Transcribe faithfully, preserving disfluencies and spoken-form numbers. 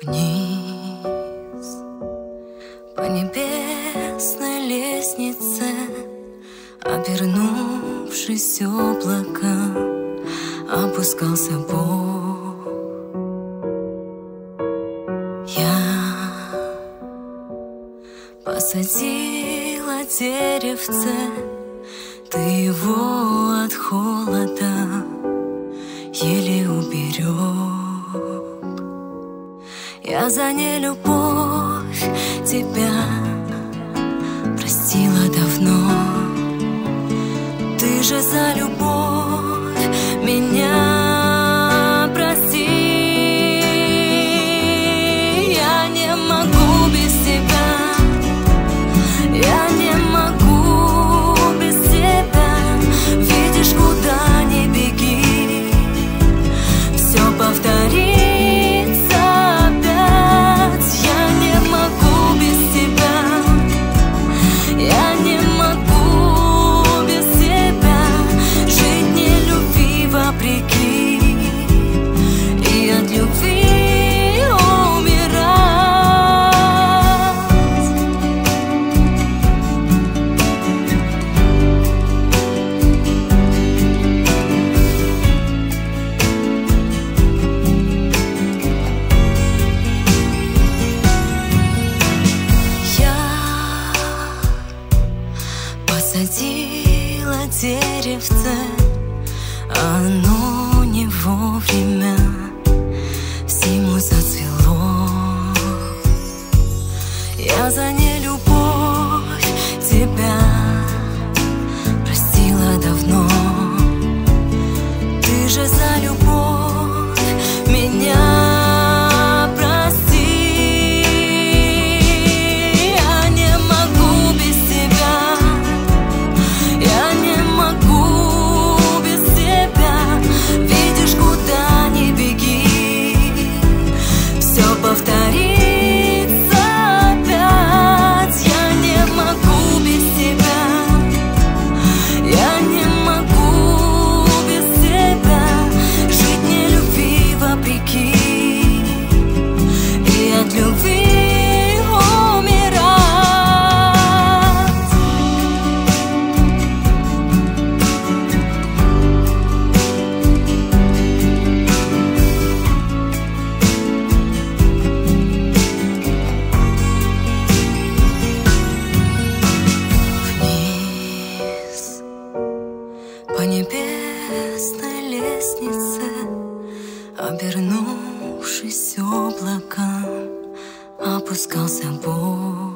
Вниз по небесной лестнице, обернувшись облаком, опускался Бог. Я посадила деревце, ты его от холода еле уберег. Я за нелюбовь тебя простила давно, ты же за любовь меня прости. Я не могу без тебя, я не могу без тебя. Видишь, куда ни беги, все повторится. Посадила деревце, оно не вовремя всему зацвело. Я за нелюбовь тебя простила давно, ты же за любовь меня. По небесной лестнице, обернувшись облаком, опускался Бог.